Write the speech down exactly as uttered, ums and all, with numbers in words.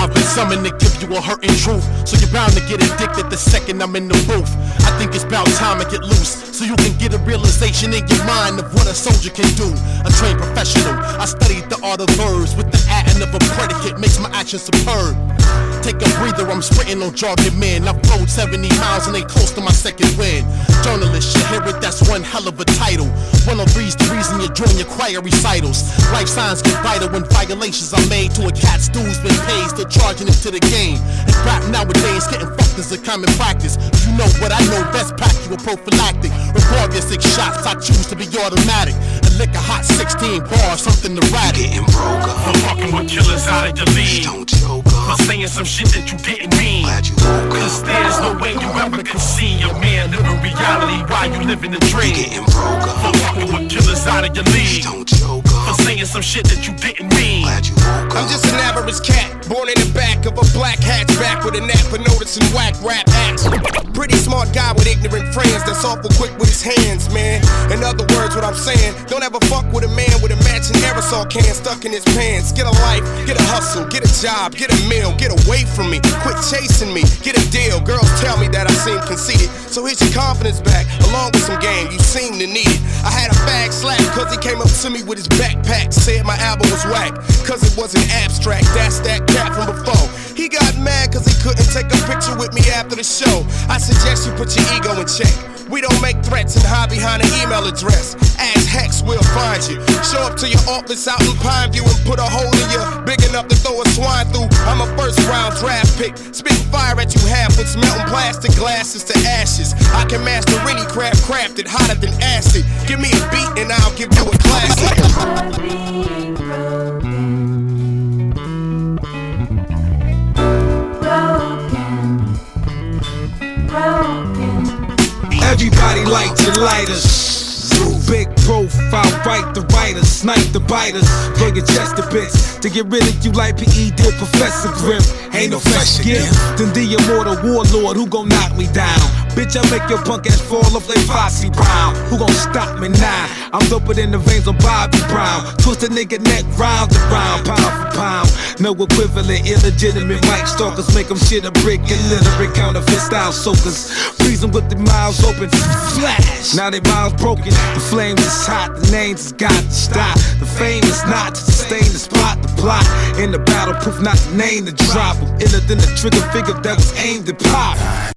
I've been summoned to give you a hurting truth, so you're bound to get addicted the second I'm in the booth. I think it's about time I get loose, so you can get a realization in your mind of what a soldier can do. A trained professional, I studied the art of verbs, with the adding of a predicate makes my action superb. Take a breather, I'm sprinting on jargon men. I've rode seventy miles and ain't close to my second win. Journalist, you hear it, that's one hell of a title. one oh three's the reason you're doing your choir recitals. Life signs get vital when violations are made to a cat's dues been paid, still charging him to the game. And rap nowadays getting fucked is a common practice. You know what I know best, pack you a prophylactic. Regardless six shots, I choose to be automatic. And lick a hot sixteen bars, something to rat it. Getting broke up. For fucking with killers out of your league. Don't choke up. For saying some shit that you didn't mean. Glad you woke up. Cause there's no way you ever can see a man live in reality while you live in the dream. Getting broke up. For fucking with killers out of your league. Don't choke up. For saying some shit that you didn't mean. Glad you woke up. I'm just an average cat, born in the back of a black hatchback with a knack for noticing whack rap acts. Pretty smart guy with ignorant friends that's awful quick with his hands, man. In other words, what I'm saying, don't ever fuck with a man with a matching aerosol can stuck in his pants. Get a life, get a hustle, get a job, get a meal, get away from me, quit chasing me, get a deal. Girls tell me that I seem conceited, so here's your confidence back, along with some game, you seem to need it. I had a fag slap cause he came up to me with his backpack, said my album was whack, cause it wasn't abstract, that's that cat from before. He got mad cause he couldn't take a picture with me after the show. I suggest you put your ego in check. We don't make threats and hide behind an email address. As hex, we'll find you. Show up to your office out in Pineview and put a hole in you big enough to throw a swine through. I'm a first round draft pick, spitting fire at you half with melting plastic glasses to ashes. I can master any craft crafted hotter than acid. Give me a beat and I'll give you a classic. Everybody like to light us. Big profile, write the writers, snipe the biters, blow your chest to bits to get rid of you like P E did Professor Grip. Ain't no fresh gift than the immortal warlord who gon' knock me down. Bitch, I make your punk ass fall off like Fosse Brown. Who gon' stop me now? I'm doper than the veins on Bobby Brown. Twist a nigga neck round and round, pound for pound. No equivalent, illegitimate mic stalkers make them shit a brick. Illiterate counterfeit style soakers. Freeze them with the mouths open, flash. Now they mouths broken, the flames is hot, the names has got to stop. The fame is not to sustain the spot, the plot. In the battle proof, not the name to drop. Iller than the trigger figure that was aimed to pop.